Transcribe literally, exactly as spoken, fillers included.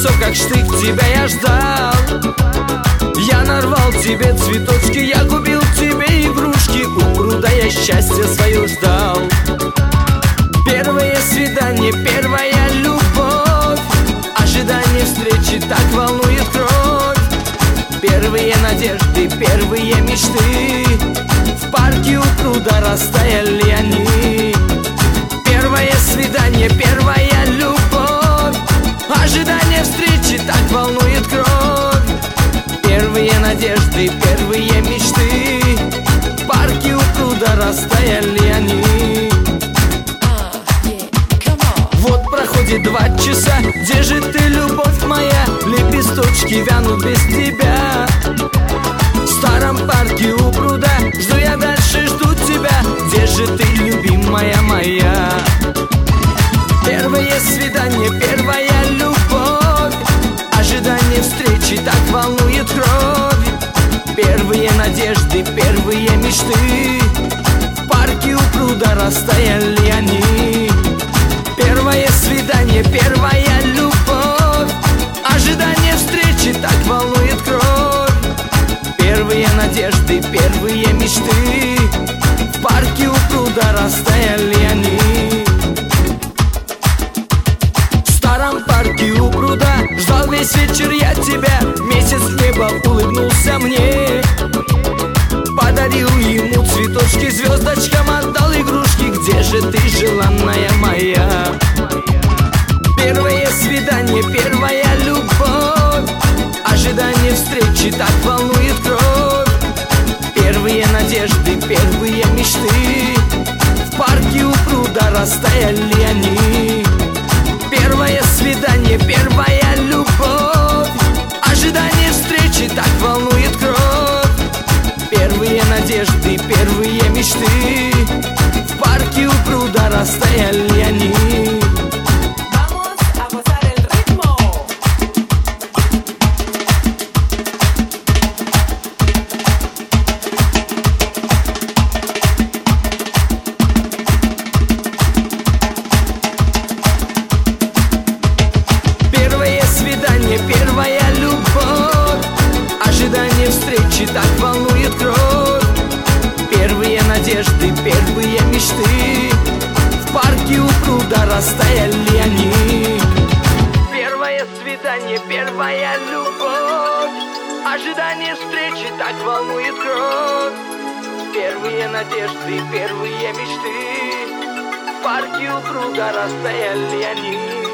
лицо, как штык, тебя я ждал. Я нарвал тебе цветочки, я купил тебе игрушки. У пруда я счастье свое ждал. Первое свидание, первая любовь, ожидание встречи так волнует кровь. Первые надежды, первые мечты, в парке у пруда растаяли они. Первое свидание, первая любовь, ожидание встречи так волнует кровь. Первые надежды, первые мечты, в парке у пруда растаяли они. Вот проходит два часа, где же ты, любовь моя? Лепесточки вянут без тебя. В старом парке у пруда жду я дальше, жду тебя. Где же ты, любимая моя? Первое свидание, первая любовь, ожидание встречи так волнует кровь. Первые надежды, первые мечты, в парке у пруда растаяли они. Первое свидание, первая любовь, ожидание встречи так волнует кровь. Первые надежды, первые мечты, в парке у пруда растаяли они. В старом парке у пруда ждал весь вечер я тебя. Месяц с неба улыбнулся мне, подарил ему цветочки, звездочкам отдал игрушки. Где же ты, желанная моя? Первое свидание, первая любовь, ожидание встречи так волнует кровь. Первые надежды, первые мечты, в парке у пруда растаяли они. Первое свидание, первая любовь, ожидание встречи так волнует кровь. Первые надежды, первые мечты, в парке у пруда растаяли они. Первая любовь, ожидание встречи так волнует кровь. Первые надежды, первые мечты, в парке у пруда растаяли они. Первое свидание, первая любовь, ожидание встречи так волнует кровь. Первые надежды, первые мечты, в парке у пруда растаяли они.